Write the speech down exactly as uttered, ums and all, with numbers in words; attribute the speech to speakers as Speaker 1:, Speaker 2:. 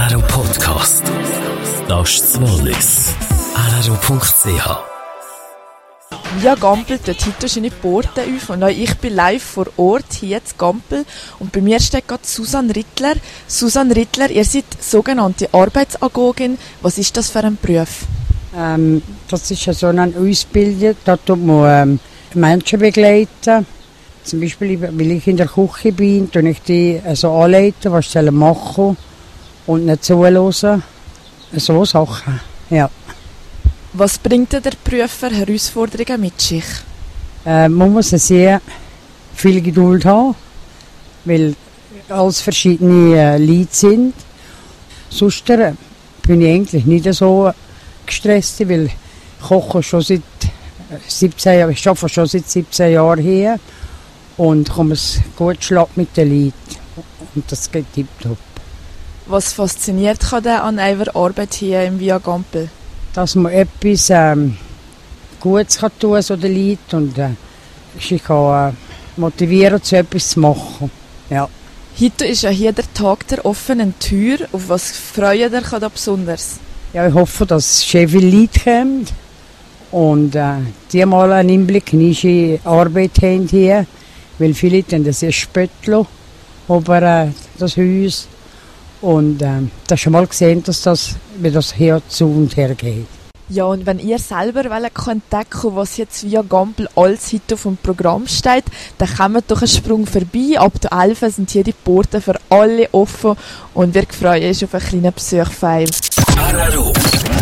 Speaker 1: R R O Podcast. Das ist das Wallis. R R O Punkt C H.
Speaker 2: Via Gampel tut heute seine Pforten auf und auch ich bin live vor Ort hier in Gampel und bei mir steht gerade Susanne Rittler. Susanne Rittler, ihr seid sogenannte Arbeitsagogin. Was ist das für ein Beruf?
Speaker 3: Ähm, das ist so eine Ausbildung, da tut man ähm, Menschen begleiten. Zum Beispiel, weil ich in der Küche bin, tue ich die also anleiten, was sie machen sollen und nicht zuhören. So Sachen, ja.
Speaker 2: Was bringt denn der Beruf für Herausforderungen mit sich?
Speaker 3: Äh, man muss sehr viel Geduld haben, weil alles verschiedene äh, Leute sind. Sonst äh, bin ich eigentlich nicht so gestresst, weil ich koche schon seit siebzehn Jahren, ich arbeite schon seit siebzehn Jahren hier und komme es gut schlagen mit den Leuten. Und das geht tipptopp.
Speaker 2: Was fasziniert kann denn an eurer Arbeit hier im Via Gampel?
Speaker 3: Dass man etwas ähm, Gutes kann tun so den Leuten und äh, ich kann äh, motivieren, zu etwas zu machen. Ja.
Speaker 2: Heute ist ja hier der Tag der offenen Tür. Auf was freut ihr euch da besonders?
Speaker 3: Ja, ich hoffe, dass sehr viele Leute kommen und äh, die mal einen Einblick in unsere Arbeit haben hier, weil viele Leute das sehr spötteln über äh, das Haus. Und äh, das schon mal gesehen, dass das, wie das hier zu und her geht.
Speaker 2: Ja, und wenn ihr selber entdecken, was jetzt via Gampel alles heute auf dem Programm steht, dann kommt doch einen Sprung vorbei. Ab der elf sind hier die Porten für alle offen und wir freuen uns auf einen kleinen Besuch.
Speaker 1: R R O